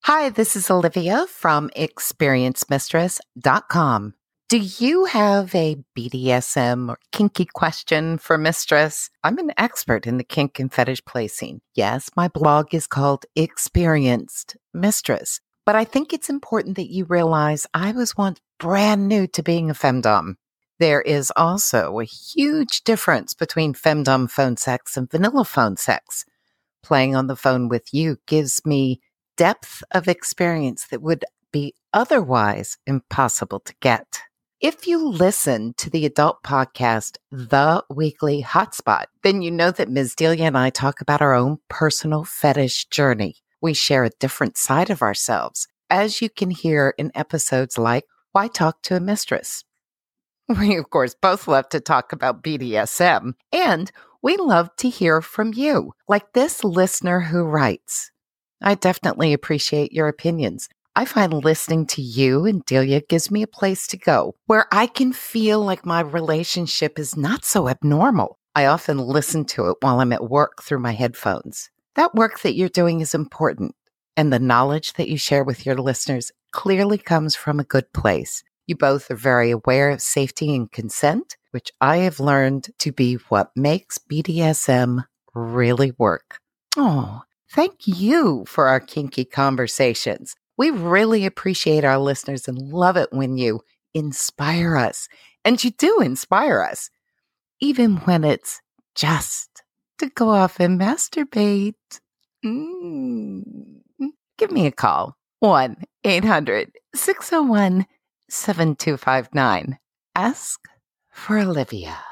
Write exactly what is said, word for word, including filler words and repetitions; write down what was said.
Hi, this is Olivia from experience mistress dot com. Do you have a B D S M or kinky question for Mistress? I'm an expert in the kink and fetish placing. Yes, my blog is called Experienced Mistress, but I think it's important that you realize I was once brand new to being a femdom. There is also a huge difference between femdom phone sex and vanilla phone sex. Playing on the phone with you gives me depth of experience that would be otherwise impossible to get. If you listen to the adult podcast, The Weekly Hotspot, then you know that Miz Delia and I talk about our own personal fetish journey. We share a different side of ourselves, as you can hear in episodes like Why Talk to a Mistress? We, of course, both love to talk about B D S M, and we love to hear from you, like this listener who writes, I definitely appreciate your opinions. I find listening to you and Delia gives me a place to go where I can feel like my relationship is not so abnormal. I often listen to it while I'm at work through my headphones. That work that you're doing is important, and the knowledge that you share with your listeners clearly comes from a good place. You both are very aware of safety and consent, which I have learned to be what makes B D S M really work. Oh, thank you for our kinky conversations. We really appreciate our listeners and love it when you inspire us. And you do inspire us, even when it's just to go off and masturbate. Mm. Give me a call, one eight hundred six oh one seven two five nine. Ask for Olivia.